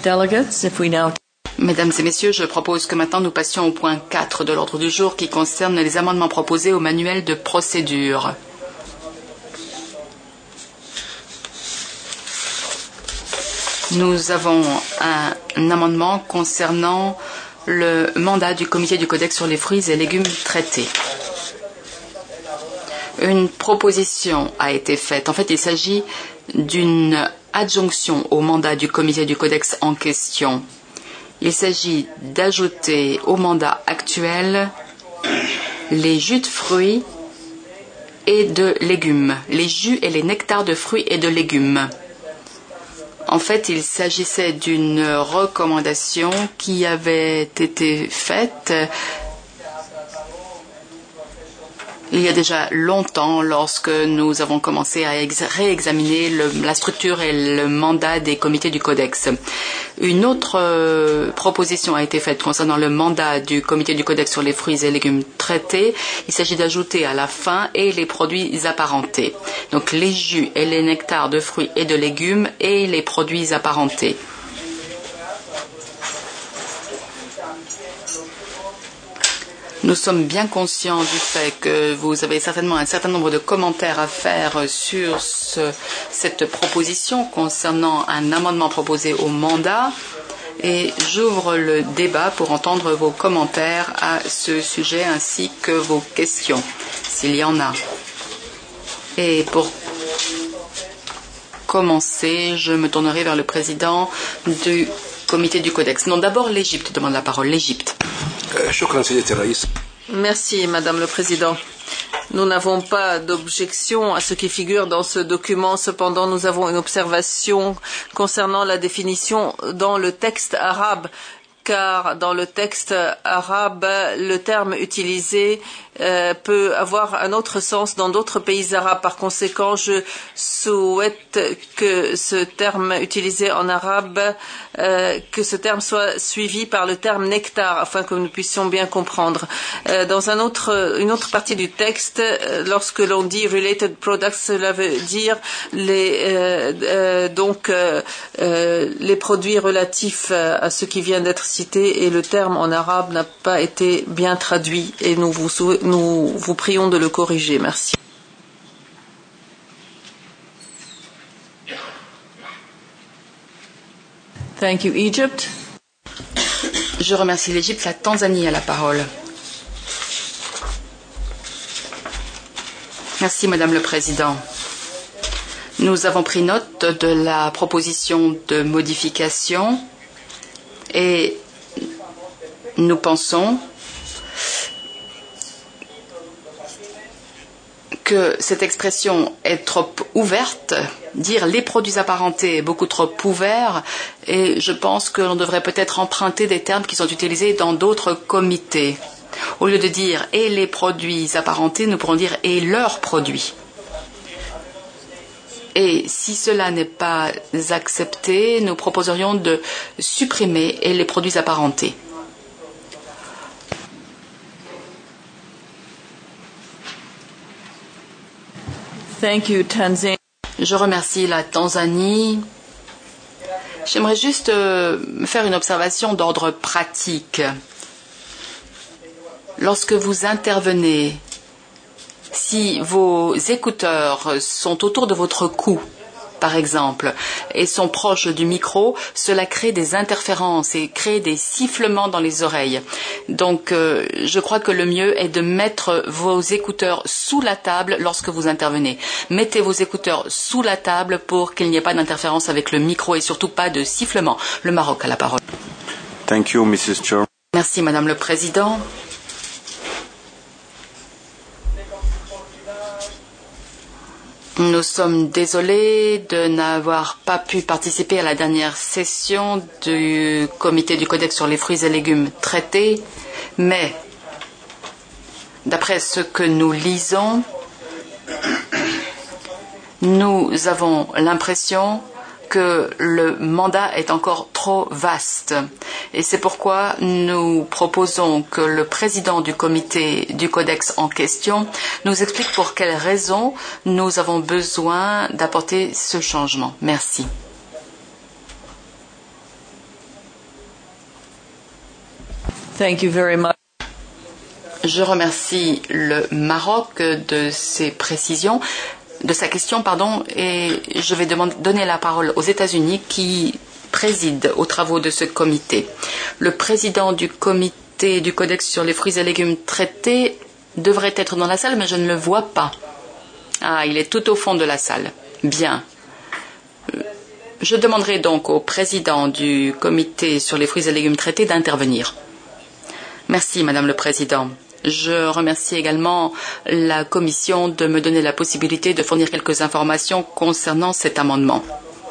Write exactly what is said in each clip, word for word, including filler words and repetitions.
Delegates, if we now... Mesdames et messieurs, je propose que maintenant nous passions au point quatre de l'ordre du jour qui concerne les amendements proposés au manuel de procédure. Nous avons un, un amendement concernant le mandat du comité du Codex sur les fruits et légumes traités. Une proposition a été faite. En fait, il s'agit d'une adjonction au mandat du comité du Codex en question. Il s'agit d'ajouter au mandat actuel les jus de fruits et de légumes, les jus et les nectars de fruits et de légumes. En fait, il s'agissait d'une recommandation qui avait été faite il y a déjà longtemps lorsque nous avons commencé à réexaminer le, la structure et le mandat des comités du Codex. Une autre euh, proposition a été faite concernant le mandat du comité du Codex sur les fruits et légumes traités. Il s'agit d'ajouter à la fin et les produits apparentés. Donc les jus et les nectars de fruits et de légumes et les produits apparentés. Nous sommes bien conscients du fait que vous avez certainement un certain nombre de commentaires à faire sur ce, cette proposition concernant un amendement proposé au mandat et j'ouvre le débat pour entendre vos commentaires à ce sujet ainsi que vos questions, s'il y en a. Et pour commencer, je me tournerai vers le président du comité du Codex. Non, d'abord l'Égypte demande la parole. L'Égypte. Merci, Madame le Président. Nous n'avons pas d'objection à ce qui figure dans ce document. Cependant, nous avons une observation concernant la définition dans le texte arabe, car dans le texte arabe, le terme utilisé euh, peut avoir un autre sens dans d'autres pays arabes. Par conséquent, je souhaite que ce terme utilisé en arabe, euh, que ce terme soit suivi par le terme nectar, afin que nous puissions bien comprendre. Euh, dans un autre, une autre partie du texte, euh, lorsque l'on dit related products, cela veut dire les, euh, euh, donc euh, euh, les produits relatifs à ce qui vient d'être cité, et le terme en arabe n'a pas été bien traduit et nous vous, nous vous prions de le corriger. Merci. Thank you, Egypt. Je remercie l'Égypte. La Tanzanie a la parole. Merci, Madame le Président. Nous avons pris note de la proposition de modification et nous pensons que cette expression est trop ouverte. Dire les produits apparentés est beaucoup trop ouvert et je pense que l'on devrait peut-être emprunter des termes qui sont utilisés dans d'autres comités. Au lieu de dire et les produits apparentés, nous pourrons dire et leurs produits. Et si cela n'est pas accepté, nous proposerions de supprimer et les produits apparentés. Thank you, Tanzania. Je remercie la Tanzanie. J'aimerais juste euh, faire une observation d'ordre pratique. Lorsque vous intervenez, si vos écouteurs sont autour de votre cou, par exemple, et sont proches du micro, cela crée des interférences et crée des sifflements dans les oreilles. Donc, euh, je crois que le mieux est de mettre vos écouteurs sous la table lorsque vous intervenez. Mettez vos écouteurs sous la table pour qu'il n'y ait pas d'interférence avec le micro et surtout pas de sifflement. Le Maroc a la parole. Thank you, Missus Chair. Merci, Madame le Président. Nous sommes désolés de n'avoir pas pu participer à la dernière session du comité du Codex sur les fruits et légumes traités, mais d'après ce que nous lisons, nous avons l'impression que le mandat est encore trop vaste. Et c'est pourquoi nous proposons que le président du comité du Codex en question nous explique pour quelles raisons nous avons besoin d'apporter ce changement. Merci. Thank you very much. Je remercie le Maroc de ses précisions, de sa question, pardon, et je vais demander, donner la parole aux États-Unis qui président aux travaux de ce comité. Le président du comité du Codex sur les fruits et légumes traités devrait être dans la salle, mais je ne le vois pas. Ah, il est tout au fond de la salle. Bien. Je demanderai donc au président du comité sur les fruits et légumes traités d'intervenir. Merci, Madame le Président. Je remercie également la Commission de me donner la possibilité de fournir quelques informations concernant cet amendement.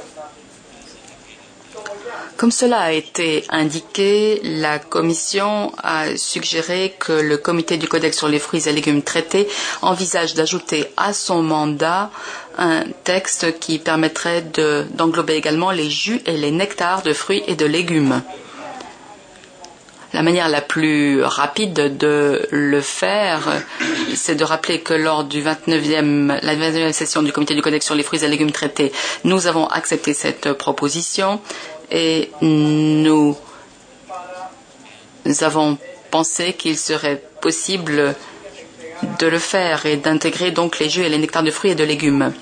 Comme cela a été indiqué, la Commission a suggéré que le comité du Codex sur les fruits et légumes traités envisage d'ajouter à son mandat un texte qui permettrait de, d'englober également les jus et les nectars de fruits et de légumes. La manière la plus rapide de le faire, c'est de rappeler que lors du vingt-neuvième, la vingt-neuvième session du comité du Codex sur les fruits et légumes traités, nous avons accepté cette proposition et nous avons pensé qu'il serait possible de le faire et d'intégrer donc les jus et les nectars de fruits et de légumes.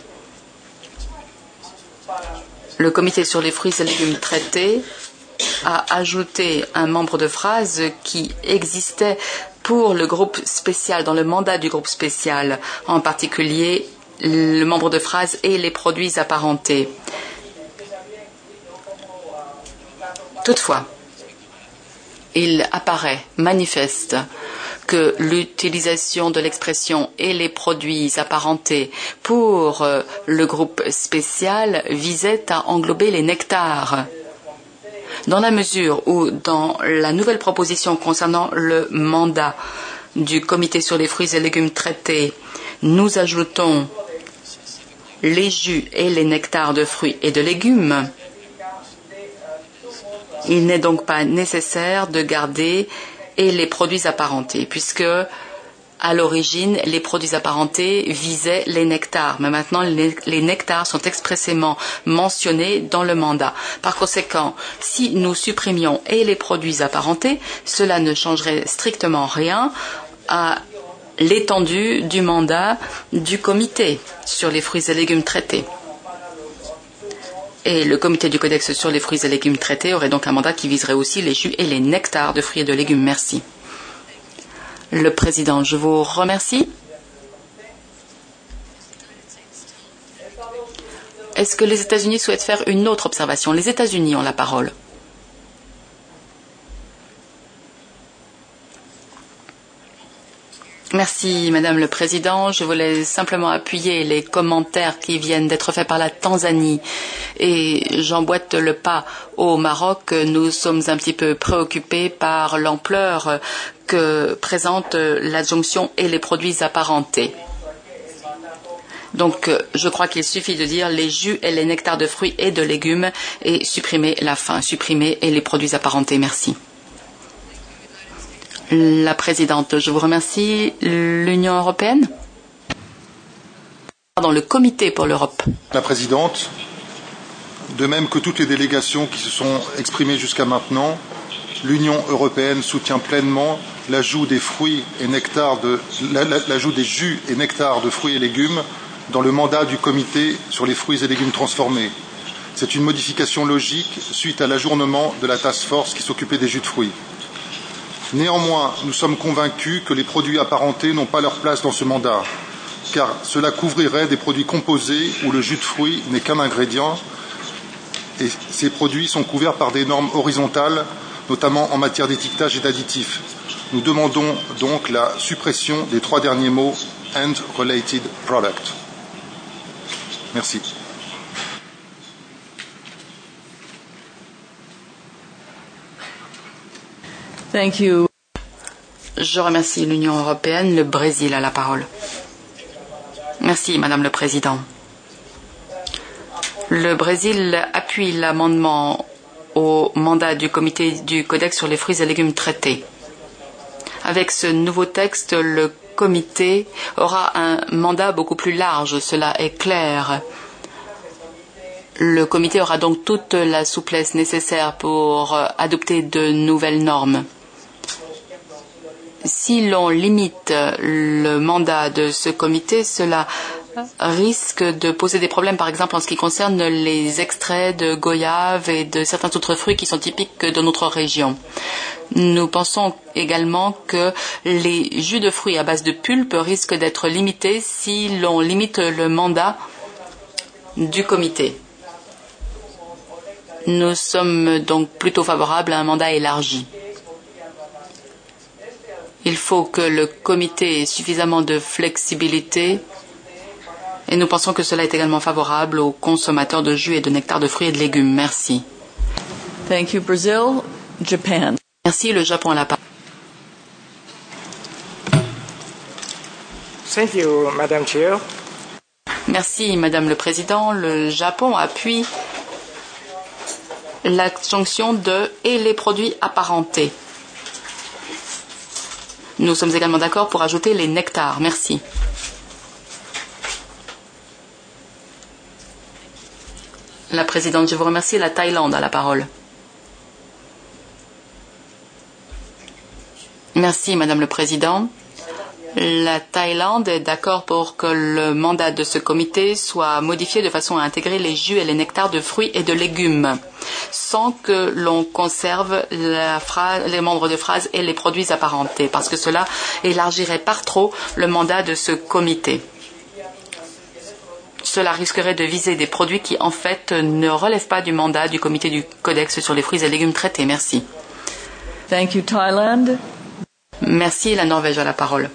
Le comité sur les fruits et légumes traités a ajouté un membre de phrase qui existait pour le groupe spécial, dans le mandat du groupe spécial, en particulier le membre de phrase et les produits apparentés. Toutefois, il apparaît manifeste que l'utilisation de l'expression et les produits apparentés pour le groupe spécial visait à englober les nectars. Dans la mesure où, dans la nouvelle proposition concernant le mandat du comité sur les fruits et légumes traités, nous ajoutons les jus et les nectars de fruits et de légumes, il n'est donc pas nécessaire de garder et les produits apparentés, puisque à l'origine, les produits apparentés visaient les nectars, mais maintenant les, les nectars sont expressément mentionnés dans le mandat. Par conséquent, si nous supprimions et les produits apparentés, cela ne changerait strictement rien à l'étendue du mandat du comité sur les fruits et légumes traités. Et le comité du Codex sur les fruits et légumes traités aurait donc un mandat qui viserait aussi les jus et les nectars de fruits et de légumes. Merci. Le président, je vous remercie. Est-ce que les États-Unis souhaitent faire une autre observation? Les États-Unis ont la parole. Merci, Madame le Président. Je voulais simplement appuyer les commentaires qui viennent d'être faits par la Tanzanie. Et j'emboîte le pas au Maroc. Nous sommes un petit peu préoccupés par l'ampleur que présente l'adjonction et les produits apparentés. Donc, je crois qu'il suffit de dire les jus et les nectars de fruits et de légumes et supprimer la fin, supprimer et les produits apparentés. Merci. La présidente, je vous remercie. L'Union européenne? Pardon, le comité pour l'Europe. La présidente, de même que toutes les délégations qui se sont exprimées jusqu'à maintenant, l'Union européenne soutient pleinement l'ajout des fruits et nectars de l'ajout des jus et nectars de fruits et légumes dans le mandat du comité sur les fruits et légumes transformés. C'est une modification logique suite à l'ajournement de la task force qui s'occupait des jus de fruits. Néanmoins, nous sommes convaincus que les produits apparentés n'ont pas leur place dans ce mandat, car cela couvrirait des produits composés où le jus de fruits n'est qu'un ingrédient, et ces produits sont couverts par des normes horizontales, notamment en matière d'étiquetage et d'additifs. Nous demandons donc la suppression des trois derniers mots « and related product ». Merci. Thank you. Je remercie l'Union européenne. Le Brésil a la parole. Merci, Madame le Président. Le Brésil appuie l'amendement au mandat du comité du Codex sur les fruits et légumes traités. Avec ce nouveau texte, le comité aura un mandat beaucoup plus large, cela est clair. Le comité aura donc toute la souplesse nécessaire pour adopter de nouvelles normes. si l'on limite le mandat de ce comité, cela risque de poser des problèmes, par exemple en ce qui concerne les extraits de goyave et de certains autres fruits qui sont typiques de notre région. Nous pensons également que les jus de fruits à base de pulpe risquent d'être limités si l'on limite le mandat du comité. Nous sommes donc plutôt favorables à un mandat élargi. Il faut que le comité ait suffisamment de flexibilité et nous pensons que cela est également favorable aux consommateurs de jus et de nectar de fruits et de légumes. Merci. Thank you, Brazil. Japan. Merci, le Japon à la parole. Thank you, Madam Chair. Merci, Madame le Président. Le Japon appuie la sanction de et les produits apparentés. Nous sommes également d'accord pour ajouter les nectars. Merci. La Présidente, je vous remercie. La Thaïlande a la parole. Merci, Madame le Président. La Thaïlande est d'accord pour que le mandat de ce comité soit modifié de façon à intégrer les jus et les nectars de fruits et de légumes, sans que l'on conserve la phrase, les membres de phrase et les produits apparentés, parce que cela élargirait par trop le mandat de ce comité. Cela risquerait de viser des produits qui, en fait, ne relèvent pas du mandat du comité du Codex sur les fruits et légumes traités. Merci. Thank you, Thailand. Merci, la Norvège a la parole.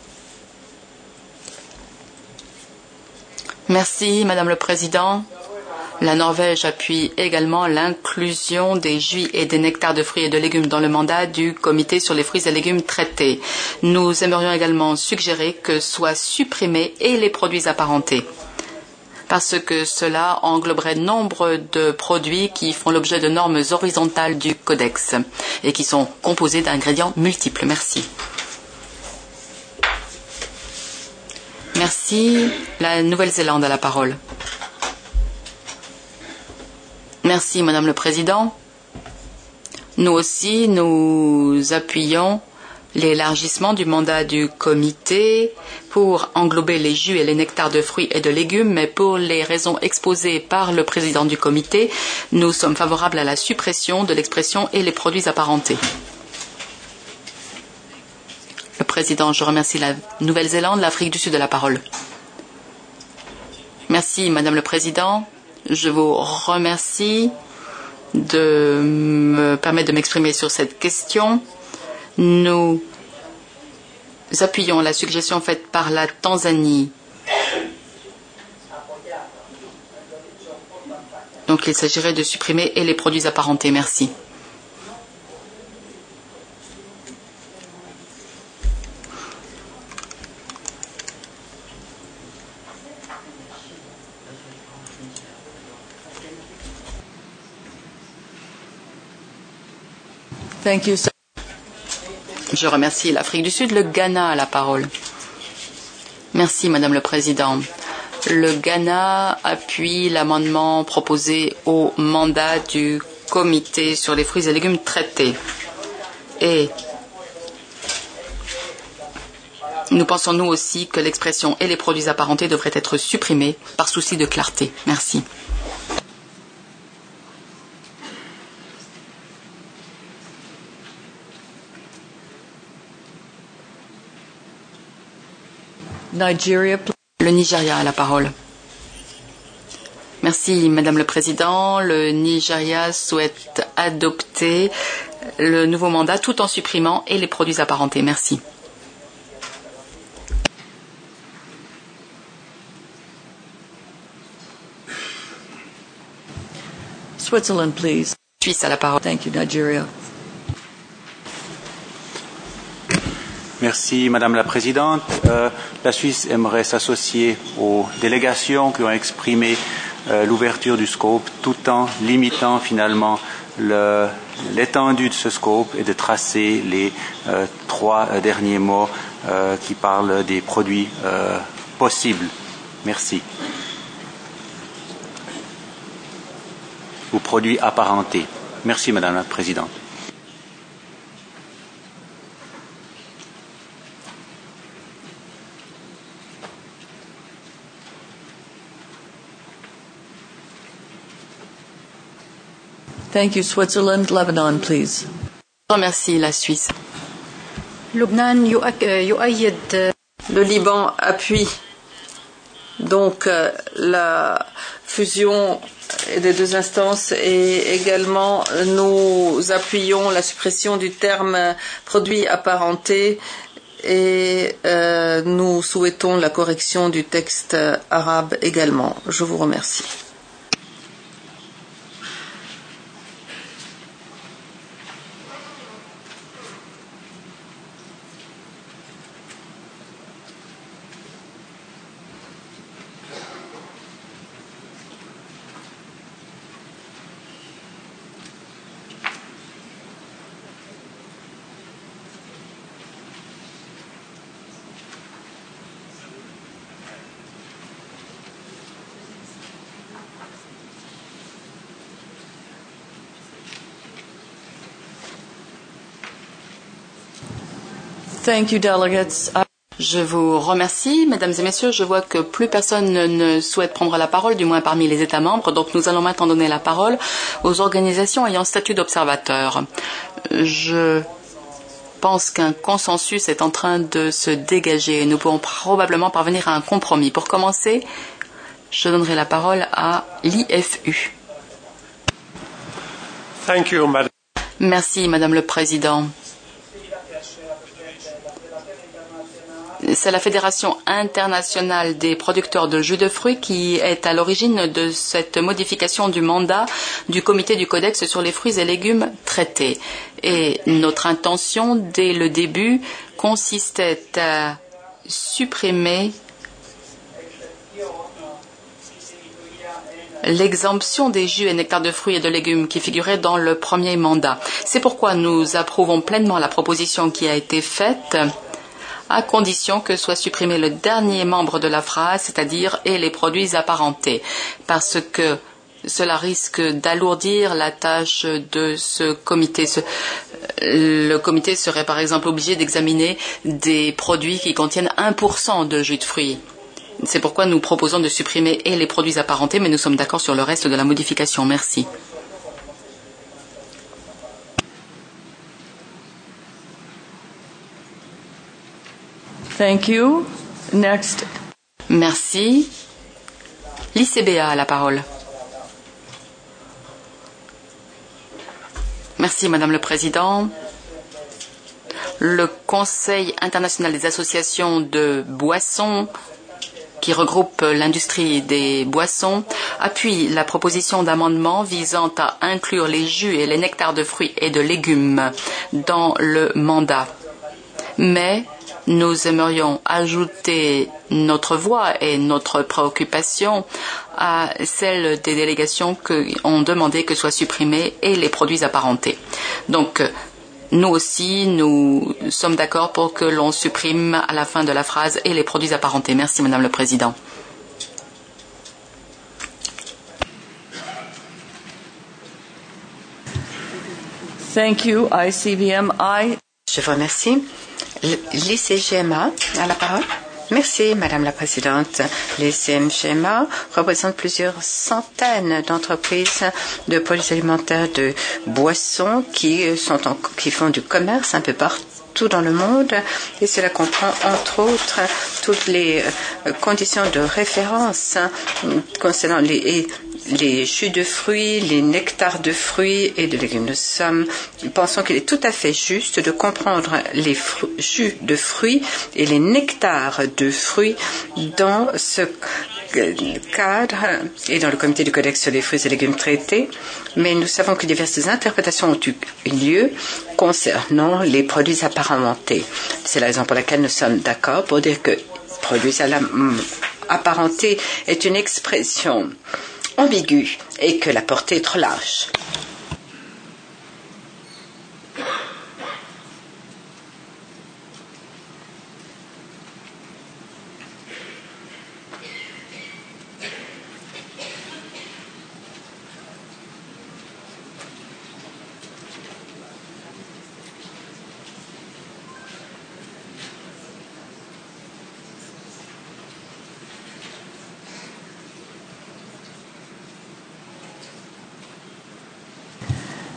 Merci, Madame le Président. La Norvège appuie également l'inclusion des jus et des nectars de fruits et de légumes dans le mandat du comité sur les fruits et légumes traités. Nous aimerions également suggérer que soient supprimés et les produits apparentés, parce que cela engloberait nombre de produits qui font l'objet de normes horizontales du Codex et qui sont composés d'ingrédients multiples. Merci. Merci. La Nouvelle-Zélande a la parole. Merci, Madame le Président. Nous aussi, nous appuyons l'élargissement du mandat du comité pour englober les jus et les nectars de fruits et de légumes, mais pour les raisons exposées par le président du comité, nous sommes favorables à la suppression de l'expression et les produits apparentés. Le président, je remercie la Nouvelle-Zélande, l'Afrique du Sud de la parole. Merci, Madame le Président. Je vous remercie de me permettre de m'exprimer sur cette question. Nous appuyons la suggestion faite par la Tanzanie. Donc il s'agirait de supprimer et les produits apparentés. Merci. Thank you, sir. Je remercie l'Afrique du Sud. Le Ghana a la parole. Merci, Madame le Président. Le Ghana appuie l'amendement proposé au mandat du comité sur les fruits et légumes traités. Et nous pensons, nous aussi, que l'expression et les produits apparentés devraient être supprimés par souci de clarté. Merci. Nigeria. Le Nigeria a la parole. Merci, Madame le Président. Le Nigeria souhaite adopter le nouveau mandat tout en supprimant et les produits apparentés. Merci. Switzerland, please. Suisse a la parole. Thank you, Nigeria. Merci, Madame la Présidente. Euh, la Suisse aimerait s'associer aux délégations qui ont exprimé euh, l'ouverture du scope tout en limitant finalement le, l'étendue de ce scope et de tracer les euh, trois euh, derniers mots euh, qui parlent des produits euh, possibles. Merci. Ou produits apparentés. Merci, Madame la Présidente. Thank you. Switzerland, Lebanon, please. Je remercie la Suisse. لبنان يؤيد Le Liban appuie donc euh, la fusion des deux instances et également nous appuyons la suppression du terme produit apparenté et euh, nous souhaitons la correction du texte arabe également. Je vous remercie. Thank you, delegates. Je vous remercie, mesdames et messieurs. Je vois que plus personne ne souhaite prendre la parole, du moins parmi les États membres. Donc nous allons maintenant donner la parole aux organisations ayant statut d'observateur. Je pense qu'un consensus est en train de se dégager et nous pourrons probablement parvenir à un compromis. Pour commencer, je donnerai la parole à l'I F U. Thank you, Madam. Merci, Madame le Président. C'est la Fédération internationale des producteurs de jus de fruits qui est à l'origine de cette modification du mandat du comité du Codex sur les fruits et légumes traités. Et notre intention, dès le début, consistait à supprimer l'exemption des jus et nectars de fruits et de légumes qui figurait dans le premier mandat. C'est pourquoi nous approuvons pleinement la proposition qui a été faite, à condition que soit supprimé le dernier membre de la phrase, c'est-à-dire « et les produits apparentés », parce que cela risque d'alourdir la tâche de ce comité. Ce, le comité serait par exemple obligé d'examiner des produits qui contiennent un pour cent de jus de fruits. C'est pourquoi nous proposons de supprimer « et les produits apparentés », mais nous sommes d'accord sur le reste de la modification. Merci. Thank you. Next. Merci. L'I C B A a la parole. Merci, Madame le Président. Le Conseil international des associations de boissons, qui regroupe l'industrie des boissons, appuie la proposition d'amendement visant à inclure les jus et les nectars de fruits et de légumes dans le mandat. Mais nous aimerions ajouter notre voix et notre préoccupation à celle des délégations qui ont demandé que soient supprimés et les produits apparentés. Donc, nous aussi, nous sommes d'accord pour que l'on supprime à la fin de la phrase et les produits apparentés. Merci, Madame le Président. Thank you, I C V M I. Je vous remercie. L'I C G M A a la parole. Merci, Madame la Présidente. Les C M G M A représentent plusieurs centaines d'entreprises de produits alimentaires, de boissons qui, sont en, qui font du commerce un peu partout dans le monde et cela comprend entre autres toutes les conditions de référence concernant les les jus de fruits, les nectars de fruits et de légumes. Nous sommes, nous pensons qu'il est tout à fait juste de comprendre les fru- jus de fruits et les nectars de fruits dans ce cadre et dans le comité du Codex sur les fruits et légumes traités, mais nous savons que diverses interprétations ont eu lieu concernant les produits apparentés. C'est la raison pour laquelle nous sommes d'accord pour dire que produits apparentés est une expression ambiguë et que la portée est trop large.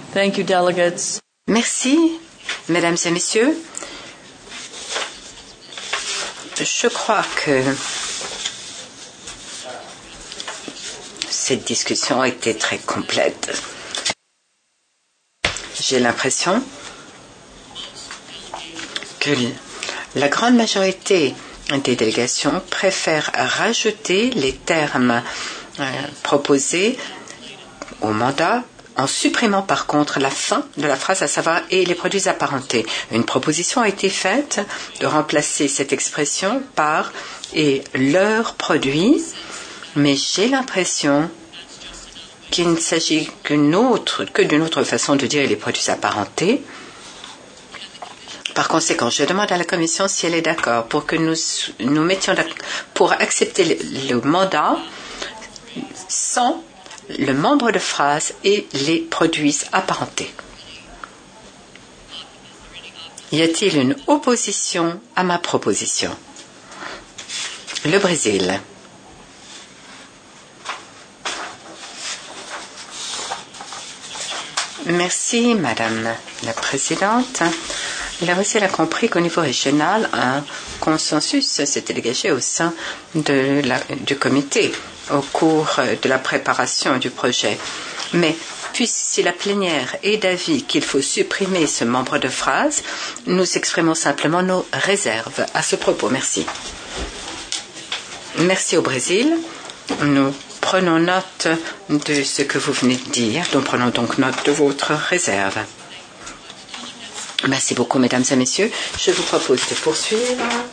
Thank you, delegates. Merci, mesdames et messieurs. Je crois que cette discussion a été très complète. J'ai l'impression que la grande majorité des délégations préfèrent rajouter les termes euh, proposés au mandat en supprimant par contre la fin de la phrase, à savoir « et les produits apparentés ». Une proposition a été faite de remplacer cette expression par « et leurs produits », mais j'ai l'impression qu'il ne s'agit qu'une autre, que d'une autre façon de dire « les produits apparentés ». Par conséquent, je demande à la Commission si elle est d'accord pour que nous nous mettions pour accepter le, le mandat sans le membre de phrase et les produits apparentés. Y a-t-il une opposition à ma proposition? Le Brésil. Merci, Madame la Présidente. Le Brésil a compris qu'au niveau régional, un consensus s'était dégagé au sein de la, du comité au cours de la préparation du projet. Mais puis, si la plénière est d'avis qu'il faut supprimer ce membre de phrase, nous exprimons simplement nos réserves à ce propos. Merci. Merci au Brésil. Nous prenons note de ce que vous venez de dire. Nous prenons donc note de votre réserve. Merci beaucoup, mesdames et messieurs. Je vous propose de poursuivre.